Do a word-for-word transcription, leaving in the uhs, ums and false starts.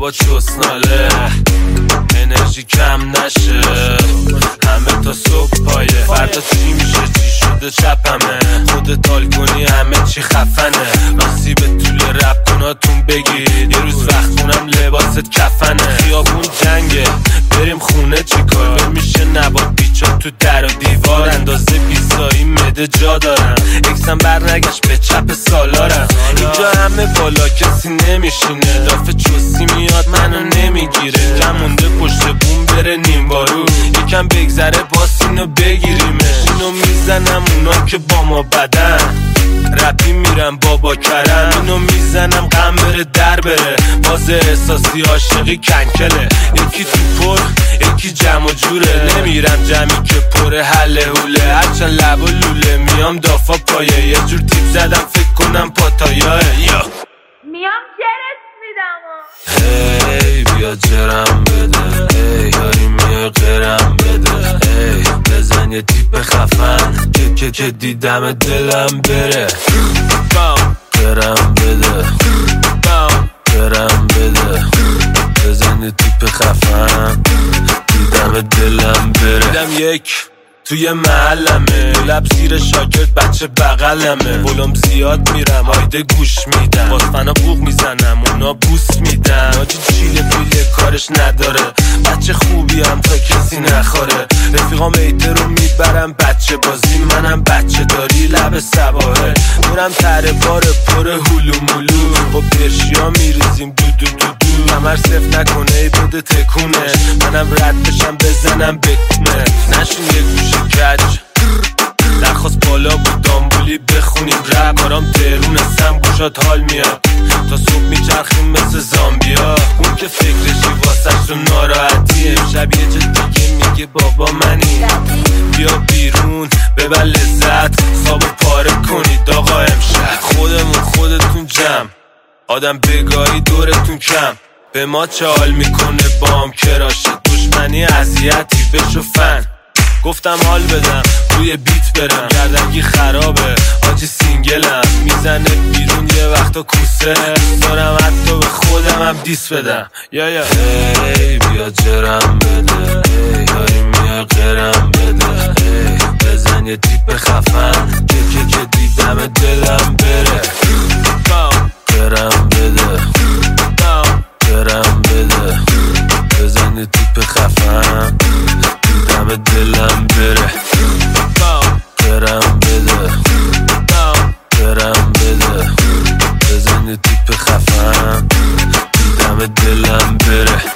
با چسناله انرژی کم نشه همه تا صبح پایه فردا چی میشه چی شده چپمه خودت حال کنی همه چی خفنه راستی به طول رپ کناتون بگید یه روز وقت خونم لباست کفنه خیابون جنگه بریم خونه چیکار میشه نباد بیچا تو در و دیوار اندازه بیسایی مده جا دارم اکسم بر نگشت به چپ سالارم اینجا همه بالا کسی نمیشینه دافه چوسی میاد منو نمیگیره کم مونده پشت بوم بره نیم بارو یکم بگذره باس اینو بگیریمه اینو میزنم اونا که با ما بدن رپی میرم بابا کرم اینو میزنم غم بره در بره باز احساسی عاشقی کنکله یکی تو پر یکی جمع و جوره نمیرم جمعی که پر حله حوله هرچند لب و لوله میام دافا پایه یه جور تیپ زدم فکر کنم پاتایاه یا میام جرس میدم هی بیا جرم بده هی یاری میای قرم بده هی بزن یه تیپ خفن که که که دیدم دلم بره قرم بده قرم بده بزن یه تیپ خفن دیدم دلم بره دیدم یک توی محلمه لب زیر شاگرد بچه بغلمه بولم زیاد میرم آیده گوش میدم باز فنا بوق میزنم اونا بوس میدم آجی چیله پیله کارش نداره بچه خوبی هم تا کسی نخوره رفیقام ایده رو میبرم بچه بازی منم بچه داری لب سباهه میرم تره بار پر هلو مولو با پرشیا میریزیم دو دو دو دو کمر صف نکنه ای بده تکونه منم رد بشم بزنم بکنه نشون یه گوشه کج درخواست بالا بود دامبولی بخونیم رب کارام ترونستم گوشات حال میاد تا صبح میچرخیم مثل زامبیا اون که فکرشی واسش رو ناراحتی امشب یه جا دیگه میگه بابا منی بیا بیرون ببر لذت خوابو پاره کنید آقا امشب خودمون خودتون جمع آدم بگاهی دورتون کم به ما چه حال میکنه بام کراشه دشمنی اذیتی بشو فن گفتم حال بدم روی بیت برم گردنگی خرابه آجی سینگلم میزنه بیرون یه وقتا کوسه دارم حتی به خودم هم دیس بدم یا یا هی بیا جرم بده هی یاری میای قرم بده هی بزن یه تیپ خفن که که که دیدم دلم بره قرم بده قرم بده بزن یه تیپ خفن دیدم دلم بره قرم بده قرم بده بزن یه تیپ خفن دیدم دلم بره